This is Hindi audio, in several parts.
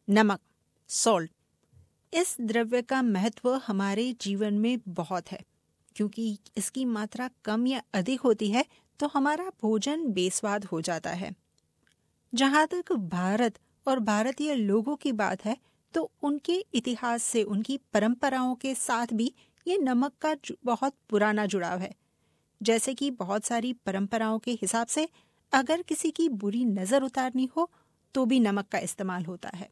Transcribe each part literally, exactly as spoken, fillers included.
नमक, सॉल्ट, इस द्रव्य का महत्व हमारे जीवन में बहुत है, क्योंकि इसकी मात्रा कम या अधिक होती है तो हमारा भोजन बेस्वाद हो जाता है। जहाँ तक भारत और भारतीय लोगों की बात है तो उनके इतिहास से, उनकी परंपराओं के साथ भी ये नमक का बहुत पुराना जुड़ाव है। जैसे कि बहुत सारी परंपराओं के हिसाब से अगर किसी की बुरी नज़र उतारनी हो तो भी नमक का इस्तेमाल होता है।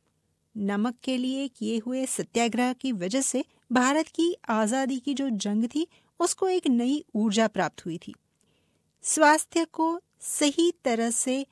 नमक के लिए किए हुए सत्याग्रह की वजह से भारत की आज़ादी की जो जंग थी उसको एक नई ऊर्जा प्राप्त हुई थी। स्वास्थ्य को सही तरह से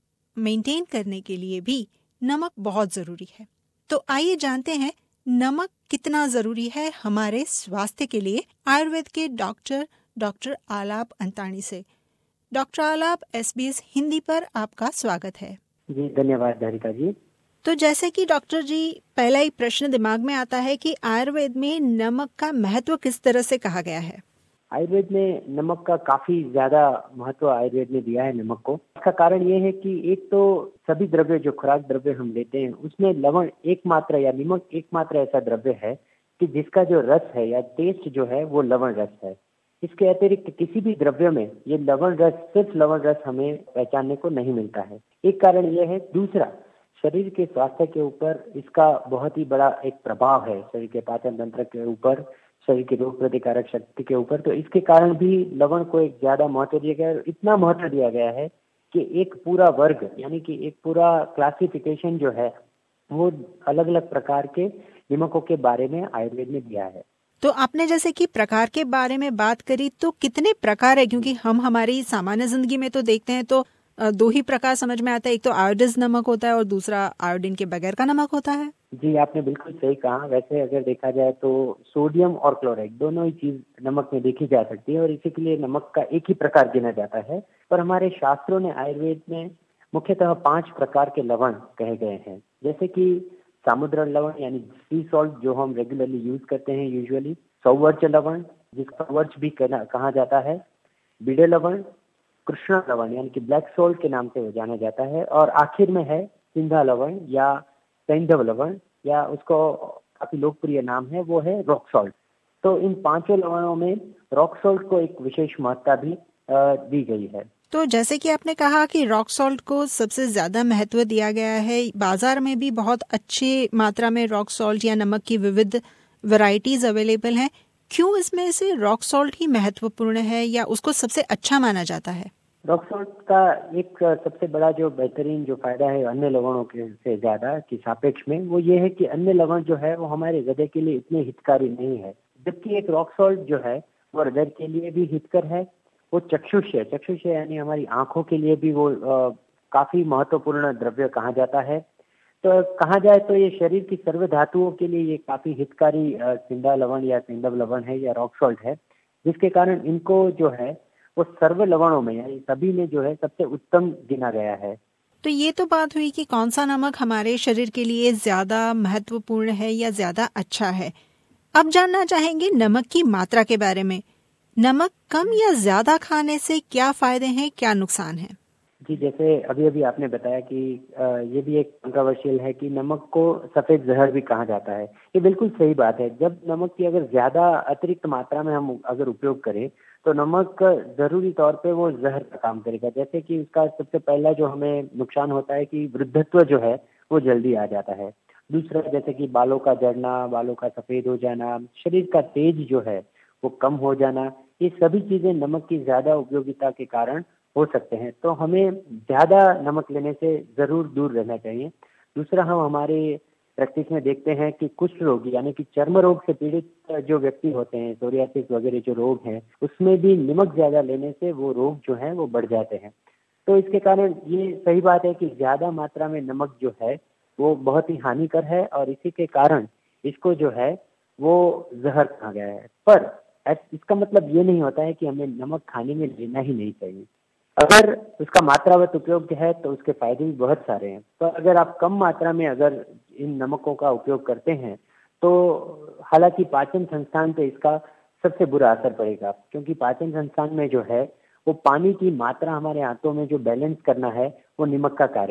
मेंटेन करने के लिए भी नमक बहुत ज़रूरी है। तो आइए जानते हैं नमक कितना ज़रूरी है हमारे स्वास्थ्य के लिए, आयुर्वेद के डॉक्टर डॉक्टर आलाप अंतानी से। डॉक्टर आलाप, एसबीएस हिंदी पर आपका स्वागत है। जी धन्यवाद धारिका जी। तो जैसे कि डॉक्टर जी, पहला ही प्रश्न दिमाग में आता है कि आयुर्वेद में नमक का महत्व किस तरह से कहा गया है? आयुर्वेद में नमक का काफी ज्यादा महत्व आयुर्वेद ने दिया है नमक को। इसका कारण ये है कि एक तो सभी द्रव्य जो खुराक द्रव्य हम लेते हैं उसमें लवण एकमात्र या नमक एकमात्र ऐसा द्रव्य है कि जिसका जो रस है या टेस्ट जो है वो लवण रस है। इसके अतिरिक्त किसी भी द्रव्य में ये लवण रस, सिर्फ लवण रस हमें पहचानने को नहीं मिलता है। एक कारण ये है। दूसरा, शरीर के स्वास्थ्य के ऊपर इसका बहुत ही बड़ा एक प्रभाव है, शरीर के पाचन तंत्र के ऊपर, शरीर की रोग प्रतिकारक शक्ति के ऊपर। तो इसके कारण भी लवण को एक ज्यादा महत्व दिया गया है। इतना महत्व दिया गया है कि एक पूरा वर्ग यानी कि एक पूरा क्लासिफिकेशन जो है वो अलग अलग प्रकार के नमकों के बारे में आयुर्वेद ने दिया है। तो आपने जैसे कि प्रकार के बारे में बात करी, तो कितने प्रकार है? क्योंकि हम हमारी सामान्य जिंदगी में तो देखते हैं तो दो ही प्रकार समझ में आता है, एक तो आयोडीज नमक होता है और दूसरा आयोडीन के बगैर का नमक होता है। जी आपने बिल्कुल सही कहा। वैसे अगर देखा जाए तो सोडियम और क्लोराइड दोनों ही चीज नमक में देखी जा सकती है और इसी के लिए नमक का एक ही प्रकार गिना जाता है। पर हमारे शास्त्रों ने आयुर्वेद में मुख्यतः पांच प्रकार के लवण कहे गए हैं, जैसे कि सामुद्र लवण यानी सी सॉल्ट जो हम रेगुलरली यूज करते हैं यूजुअली, सौवर्च लवण जिसका सौवर्च भी कहा जाता है, बीड़े लवण, कृष्ण लवण यानी कि ब्लैक सॉल्ट के नाम से वो जाना जाता है, और आखिर में है सिंधा लवण या सैंधव लवण, या उसको काफी लोकप्रिय नाम है वो है रॉक सॉल्ट। तो इन पांचों लवणों में रॉक सॉल्ट को एक विशेष महत्ता भी दी गई है। तो जैसे कि आपने कहा कि रॉक सॉल्ट को सबसे ज्यादा महत्व दिया गया है, बाजार में भी बहुत अच्छी मात्रा में रॉक सॉल्ट या नमक की विविध वैरायटीज अवेलेबल हैं। क्यों इसमें से रॉक सॉल्ट ही महत्वपूर्ण है या उसको सबसे अच्छा माना जाता है? रॉक सॉल्ट का एक सबसे बड़ा जो बेहतरीन जो फायदा है अन्य लवणों के से ज्यादा की सापेक्ष में, वो ये है कि अन्य लवण जो है वो हमारे हृदय के लिए इतने हितकारी नहीं है, जबकि एक रॉक सॉल्ट जो है वो हृदय के लिए भी हितकर है। वो चक्षुष्य चक्षुष्य यानी हमारी आंखों के लिए भी वो आ, काफी महत्वपूर्ण द्रव्य कहा जाता है। तो कहा जाए तो ये शरीर की सर्व धातुओं के लिए ये काफी हितकारी सिंधा लवण या सिंधव लवण है या रॉक सॉल्ट है, जिसके कारण इनको जो है वो सर्व लवणों में यानी सभी में जो है सबसे उत्तम गिना गया है। तो ये तो बात हुई कि कौन सा नमक हमारे शरीर के लिए ज्यादा महत्वपूर्ण है या ज्यादा अच्छा है। अब जानना चाहेंगे नमक की मात्रा के बारे में। नमक कम या ज्यादा खाने से क्या फायदे हैं, क्या नुकसान है? जी, जैसे अभी अभी आपने बताया कि ये भी एक कंट्रोवर्शियल है कि नमक को सफेद जहर भी कहा जाता है। ये बिल्कुल सही बात है। जब नमक की अगर ज्यादा अतिरिक्त मात्रा में हम अगर उपयोग करें तो नमक जरूरी तौर पे वो जहर का काम करेगा। जैसे कि उसका सबसे पहला जो हमें नुकसान होता है कि वृद्धत्व जो है वो जल्दी आ जाता है। दूसरा, जैसे कि बालों का झड़ना, बालों का सफेद हो जाना, शरीर का तेज जो है वो कम हो जाना, ये सभी चीजें नमक की ज्यादा उपयोगिता के कारण हो सकते हैं। तो हमें ज्यादा नमक लेने से जरूर दूर रहना चाहिए। दूसरा, हम हमारे प्रैक्टिस में देखते हैं कि कुष्ठ रोग यानी कि चर्म रोग से पीड़ित जो व्यक्ति होते हैं, सोरियासिस वगैरह जो रोग हैं, उसमें भी नमक ज्यादा लेने से वो रोग जो है वो बढ़ जाते हैं। तो इसके कारण ये सही बात है कि ज्यादा मात्रा में नमक जो है वो बहुत ही हानिकर है और इसी के कारण इसको जो है वो जहर कहा गया है। पर इसका मतलब ये नहीं होता है कि हमें नमक खाने में लेना ही नहीं चाहिए। अगर उसका मात्रावत उपयोग है तो उसके फायदे भी बहुत सारे हैं। तो अगर आप कम मात्रा में अगर इन नमकों का उपयोग करते हैं तो हालांकि पाचन संस्थान पे इसका सबसे बुरा असर पड़ेगा, क्योंकि पाचन संस्थान में जो है वो पानी की मात्रा हमारे हाथों में जो बैलेंस करना है वो नमक का कार्य है।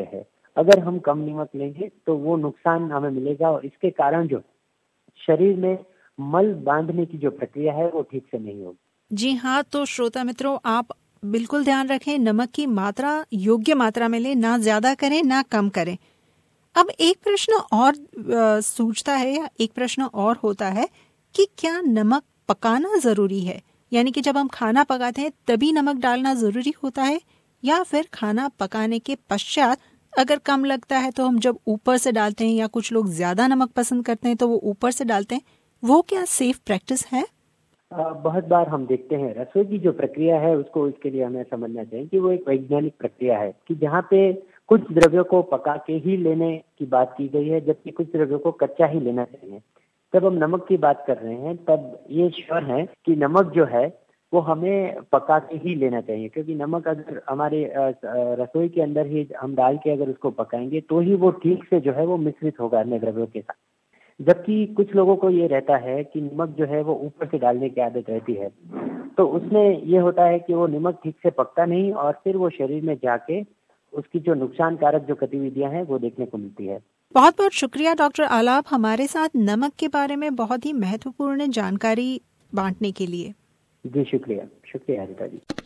अगर हम कम नमक लेंगे तो वो नुकसान हमें मिलेगा, और इसके कारण जो शरीर में मल बांधने की जो प्रक्रिया है वो ठीक से नहीं होगी। जी हाँ, तो श्रोता मित्रों, आप बिल्कुल ध्यान रखें, नमक की मात्रा योग्य मात्रा में लें, ना ज्यादा करें ना कम करें। अब एक प्रश्न और आ, सूझता है या एक प्रश्न और होता है कि क्या नमक पकाना जरूरी है? यानी कि जब हम खाना पकाते हैं तभी नमक डालना जरूरी होता है, या फिर खाना पकाने के पश्चात अगर कम लगता है तो हम जब ऊपर से डालते हैं, या कुछ लोग ज्यादा नमक पसंद करते हैं तो वो ऊपर से डालते हैं, वो क्या सेफ प्रैक्टिस है? आ, बहुत बार हम देखते हैं रसोई की जो प्रक्रिया है उसको, इसके लिए हमें समझना चाहिए कि वो एक वैज्ञानिक प्रक्रिया है, कि जहाँ पे कुछ द्रव्यों को पका के ही लेने की बात की गई है, जबकि कुछ द्रव्यों को कच्चा ही लेना चाहिए। जब हम नमक की बात कर रहे हैं तब ये श्योर है कि नमक जो है वो हमें पका के ही लेना चाहिए, क्योंकि नमक अगर हमारे रसोई के अंदर ही हम डाल के अगर उसको पकाएंगे तो ही वो ठीक से जो है वो मिश्रित होगा अन्य द्रव्यों के साथ। जबकि कुछ लोगों को ये रहता है कि नमक जो है वो ऊपर से डालने की आदत रहती है, तो उसमें ये होता है कि वो नमक ठीक से पकता नहीं, और फिर वो शरीर में जाके उसकी जो नुकसानकारक जो गतिविधियां हैं वो देखने को मिलती है। बहुत बहुत शुक्रिया डॉक्टर आलाप, हमारे साथ नमक के बारे में बहुत ही महत्वपूर्ण जानकारी बांटने के लिए। जी शुक्रिया, शुक्रिया हरिता जी।